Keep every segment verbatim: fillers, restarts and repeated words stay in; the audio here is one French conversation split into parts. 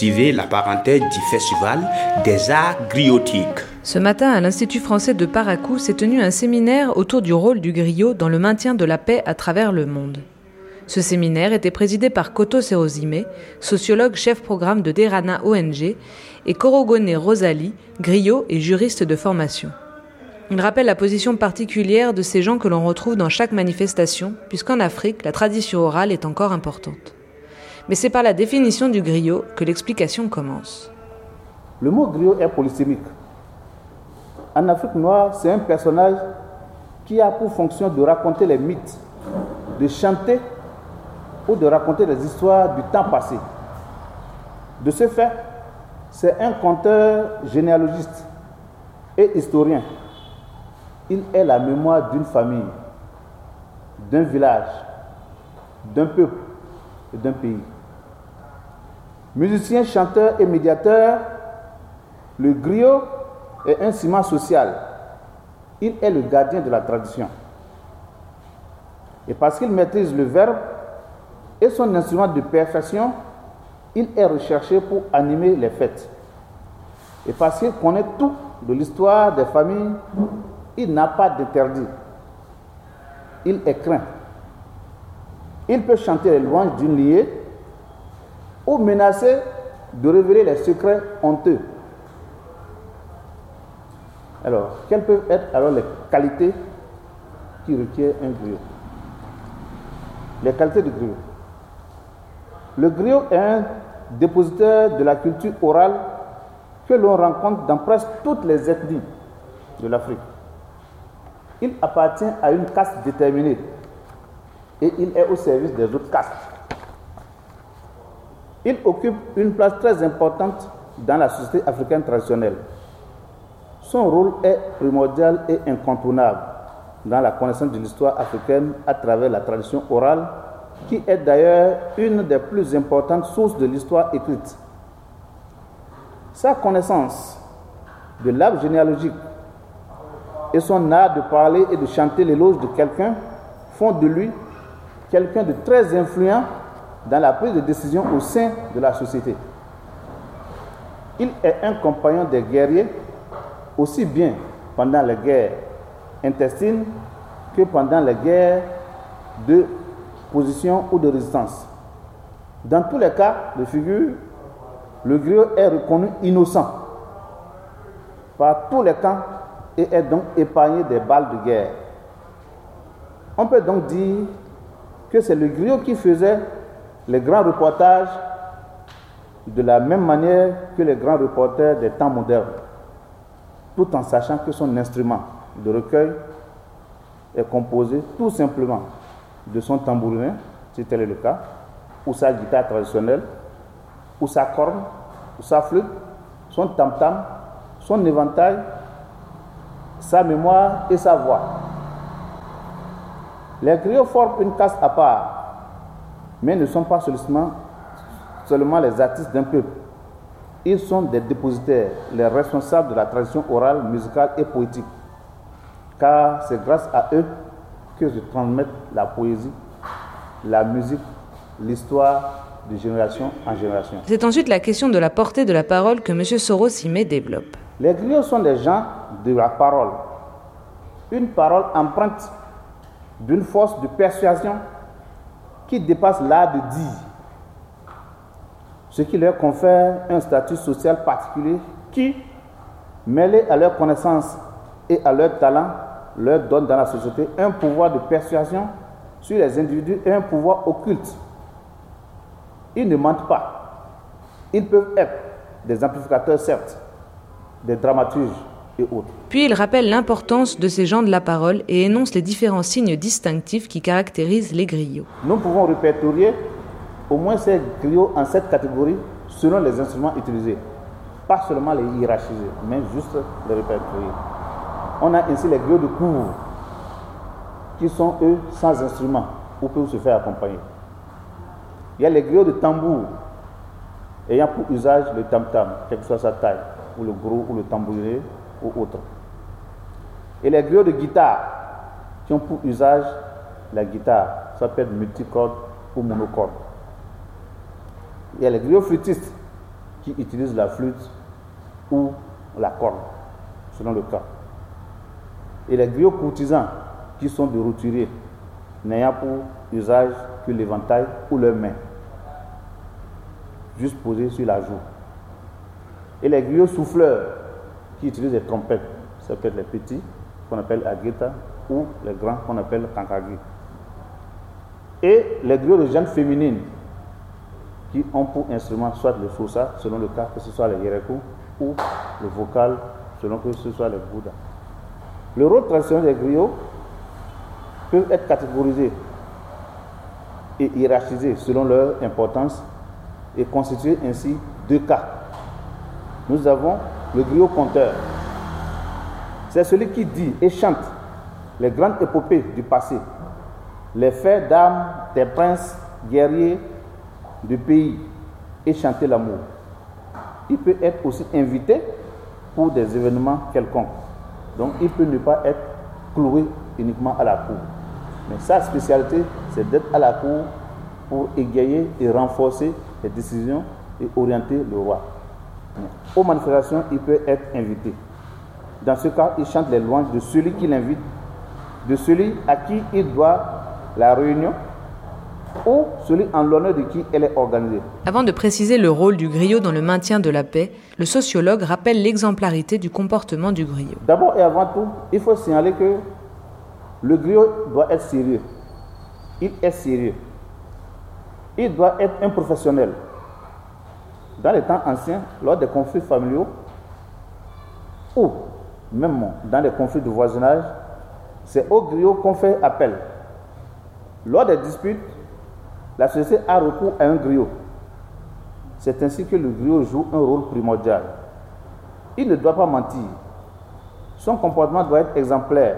Suivez la parenthèse du Festival des arts griotiques. Ce matin, à l'Institut français de Parakou, s'est tenu un séminaire autour du rôle du griot dans le maintien de la paix à travers le monde. Ce séminaire était présidé par Koto Serozime, sociologue chef programme de Derana O N G, et Korogone Rosalie, griot et juriste de formation. Il rappelle la position particulière de ces gens que l'on retrouve dans chaque manifestation, puisqu'en Afrique, la tradition orale est encore importante. Mais c'est par la définition du griot que l'explication commence. Le mot griot est polysémique. En Afrique noire, c'est un personnage qui a pour fonction de raconter les mythes, de chanter ou de raconter les histoires du temps passé. De ce fait, c'est un conteur généalogiste et historien. Il est la mémoire d'une famille, d'un village, d'un peuple et d'un pays. Musicien, chanteur et médiateur, le griot est un ciment social. Il est le gardien de la tradition. Et parce qu'il maîtrise le verbe et son instrument de perfection, il est recherché pour animer les fêtes. Et parce qu'il connaît tout de l'histoire des familles, il n'a pas d'interdit. Il est craint. Il peut chanter les louanges d'une liée ou menacer de révéler les secrets honteux. Alors, quelles peuvent être alors les qualités qui requièrent un griot? Les qualités du griot. Le griot est un dépositaire de la culture orale que l'on rencontre dans presque toutes les ethnies de l'Afrique. Il appartient à une caste déterminée et il est au service des autres castes. Il occupe une place très importante dans la société africaine traditionnelle. Son rôle est primordial et incontournable dans la connaissance de l'histoire africaine à travers la tradition orale, qui est d'ailleurs une des plus importantes sources de l'histoire écrite. Sa connaissance de l'arbre généalogique et son art de parler et de chanter l'éloge de quelqu'un font de lui quelqu'un de très influent dans la prise de décision au sein de la société. Il est un compagnon des guerriers, aussi bien pendant les guerres intestines que pendant les guerres de position ou de résistance. Dans tous les cas de figure, le griot est reconnu innocent par tous les camps et est donc épargné des balles de guerre. On peut donc dire que c'est le griot qui faisait les grands reportages de la même manière que les grands reporters des temps modernes, tout en sachant que son instrument de recueil est composé tout simplement de son tambourin, si tel est le cas, ou sa guitare traditionnelle, ou sa corne, ou sa flûte, son tam-tam, son éventail, sa mémoire et sa voix. Les griots forment une caste à part, mais ne sont pas seulement, seulement les artistes d'un peuple. Ils sont des dépositaires, les responsables de la tradition orale, musicale et poétique. Car c'est grâce à eux que se transmettent la poésie, la musique, l'histoire de génération en génération. C'est ensuite la question de la portée de la parole que M. Serozime développe. Les griots sont des gens de la parole. Une parole empreinte d'une force de persuasion qui dépasse l'art de dire, ce qui leur confère un statut social particulier qui, mêlé à leur connaissance et à leur talent, leur donne dans la société un pouvoir de persuasion sur les individus et un pouvoir occulte. Ils ne mentent pas. Ils peuvent être des amplificateurs, certes, des dramaturges et autres. Puis il rappelle l'importance de ces gens de la parole et énonce les différents signes distinctifs qui caractérisent les griots. Nous pouvons répertorier au moins ces griots en sept catégories selon les instruments utilisés. Pas seulement les hiérarchiser, mais juste les répertorier. On a ainsi les griots de cour, qui sont eux sans instrument, ou peuvent se faire accompagner. Il y a les griots de tambour, ayant pour usage le tam-tam, quelle que soit sa taille, ou le gros, ou le tambouret, ou autre. Et les griots de guitare, qui ont pour usage la guitare, ça peut être multicorde ou monocorde. Il y a les griots flûtistes, qui utilisent la flûte ou la corne, selon le cas. Et les griots courtisans qui sont des roturiers, n'ayant pour usage que l'éventail ou leurs mains, juste posés sur la joue. Et les griots souffleurs qui utilisent des trompettes, ça peut être les petits qu'on appelle agueta ou les grands qu'on appelle kankagi. Et les griots de jeunes féminines qui ont pour instrument soit le sosa, selon le cas que ce soit les yerekou, ou le vocal, selon que ce soit les bouddhas. Le rôle traditionnel des griots peut être catégorisé et hiérarchisé selon leur importance et constituer ainsi deux cas. Nous avons le griot conteur. C'est celui qui dit et chante les grandes épopées du passé, les faits d'armes des princes guerriers du pays et chanter l'amour. Il peut être aussi invité pour des événements quelconques. Donc il peut ne pas être cloué uniquement à la cour. Mais sa spécialité, c'est d'être à la cour pour égayer et renforcer les décisions et orienter le roi. Aux manifestations, il peut être invité. Dans ce cas, il chante les louanges de celui qui l'invite, de celui à qui il doit la réunion, ou celui en l'honneur de qui elle est organisée. Avant de préciser le rôle du griot dans le maintien de la paix, le sociologue rappelle l'exemplarité du comportement du griot. D'abord et avant tout, il faut signaler que le griot doit être sérieux. Il est sérieux. Il doit être un professionnel. Dans les temps anciens, lors des conflits familiaux, ou même dans les conflits de voisinage, c'est au griot qu'on fait appel. Lors des disputes, la société a recours à un griot. C'est ainsi que le griot joue un rôle primordial. Il ne doit pas mentir. Son comportement doit être exemplaire.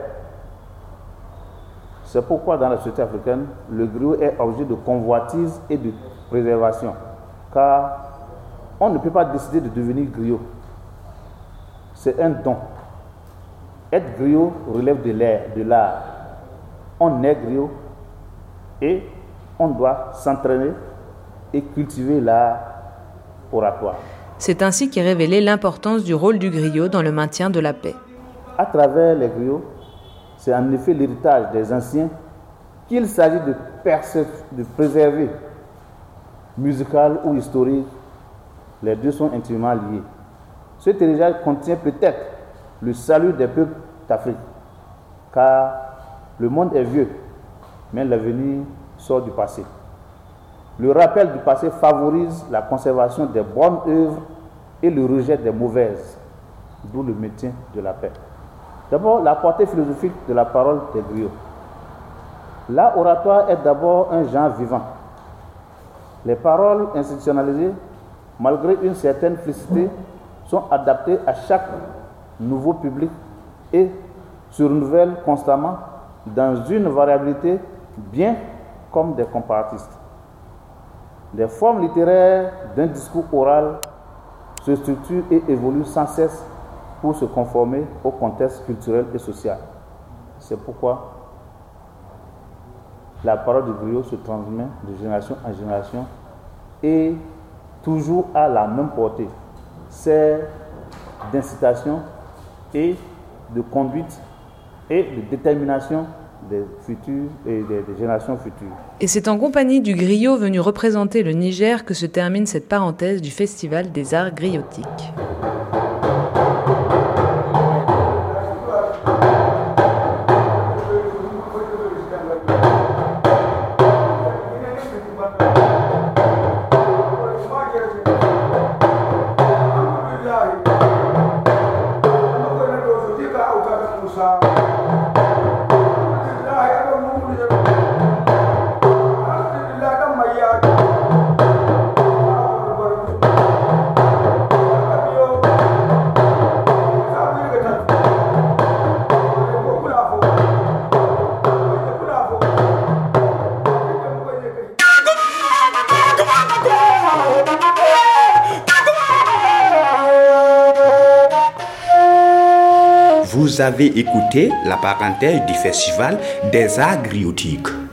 C'est pourquoi dans la société africaine, le griot est objet de convoitise et de préservation. Car on ne peut pas décider de devenir griot. C'est un don. Être griot relève de l'air, de l'art. On est griot et on doit s'entraîner et cultiver l'art oratoire. C'est ainsi qu'est révélée l'importance du rôle du griot dans le maintien de la paix. À travers les griots, c'est en effet l'héritage des anciens qu'il s'agit de, perse- de préserver, musical ou historique. Les deux sont intimement liés. Cet héritage contient peut-être le salut des peuples d'Afrique, car le monde est vieux, mais l'avenir sort du passé. Le rappel du passé favorise la conservation des bonnes œuvres et le rejet des mauvaises, d'où le maintien de la paix. D'abord, la portée philosophique de la parole des griots. L'art oratoire est d'abord un genre vivant. Les paroles institutionnalisées, malgré une certaine félicité, sont adaptées à chaque nouveau public et se renouvellent constamment dans une variabilité bien comme des comparatistes. Les formes littéraires d'un discours oral se structurent et évoluent sans cesse pour se conformer au contexte culturel et social. C'est pourquoi la parole du griot se transmet de génération en génération et toujours à la même portée. C'est d'incitation et de conduite et de détermination des futurs et des, des générations futures. Et c'est en compagnie du griot venu représenter le Niger que se termine cette parenthèse du Festival des Arts Griotiques. Vous avez écouté la parenthèse du Festival des Arts Griotiques.